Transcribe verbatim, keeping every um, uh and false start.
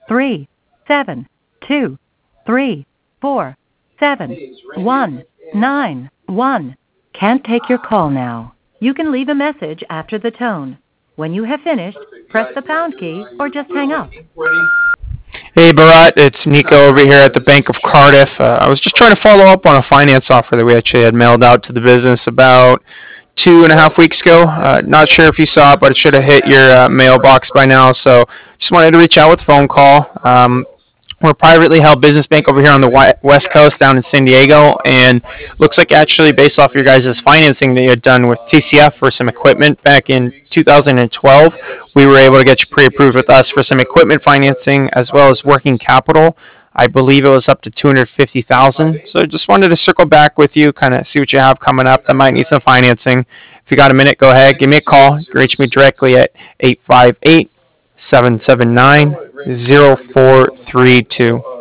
three, seven, two, three, four, seven, one, nine, one. Can't take your call now. You can leave a message after the tone. When you have finished, press the pound key or just hang up. Hey Barat, it's Nico over here at the Bank of Cardiff. Uh, I was just trying to follow up on a finance offer that we actually had mailed out to the business about two and a half weeks ago. Uh, not sure if you saw it, but it should have hit your uh, mailbox by now. So just wanted to reach out with a phone call. Um, we're a privately held business bank over here on the West Coast down in San Diego, and looks like actually based off your guys' financing that you had done with T C F for some equipment back in two thousand twelve, we were able to get you pre-approved with us for some equipment financing as well as working capital. I believe it was up to two hundred fifty thousand dollars. So just wanted to circle back with you, kind of see what you have coming up that might need some financing. If you got a minute, go ahead, give me a call. You can reach me directly at eight five eight, seven seven nine, zero four three two.